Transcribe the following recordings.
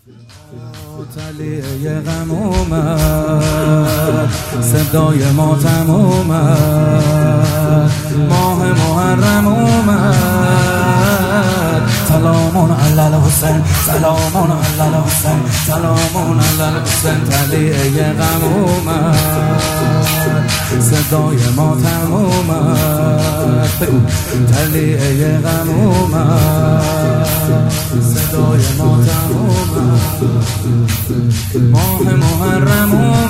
تلیه غم اومد، صدای ماتم اومد، ماه محرم اومد. سلامون علی الحسین، سلامون علی الحسین، سلامون علی الحسین. تلیه غم اومد، صدای ماتم اومد. تلیه غم اومد، صدای ماتم اومد، ماه محرم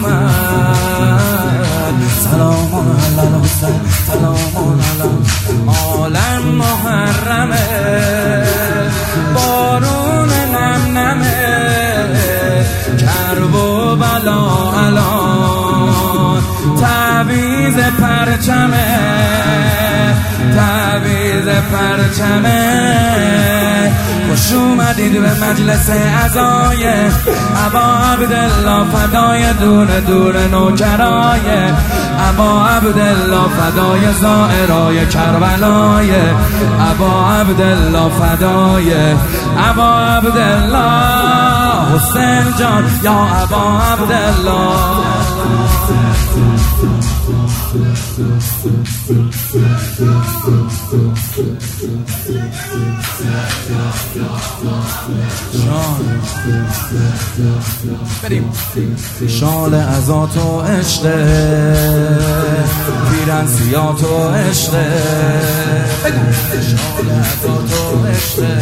اومد. سلامون علی الحسین، سلامون علی عالم محرمه، بارون نم نمه، کرب و بلا الان تعویض پرچمه، تعویض پرچمه. خوش اومدید به مجلس عزای ابا عبدالله فدای دور دور نوکرای ابا عبدالله فدای زائرای کربلای ابا عبدالله فدای ابا عبدالله حسین جان یا ابا عبدالله. شال ازات و عشقه، پیرن سیات و عشقه، شال ازات و عشقه،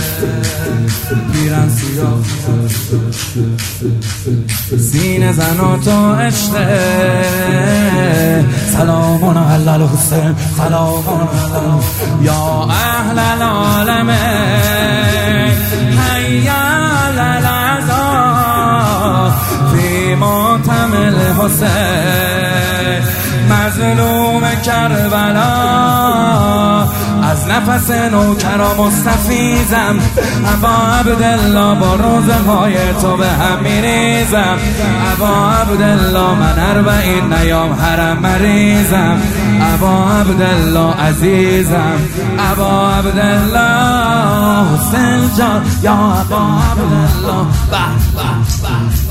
پیرن سیات، سینه زنات و عشقه. سلامون علی الحسین، سلامون علی یا اهل العالم، حی علی العزا فی ماتم الحسین. مظلوم کربلا از نفس نوکرا مستفیزم، ابا عبدالله با روزهای تو به هم میریزم. ابا عبدالله من 40 نیام حرم مریزم. ابا عبدالله عزیزم، ابا عبدالله حسین جان یا ابا عبدالله.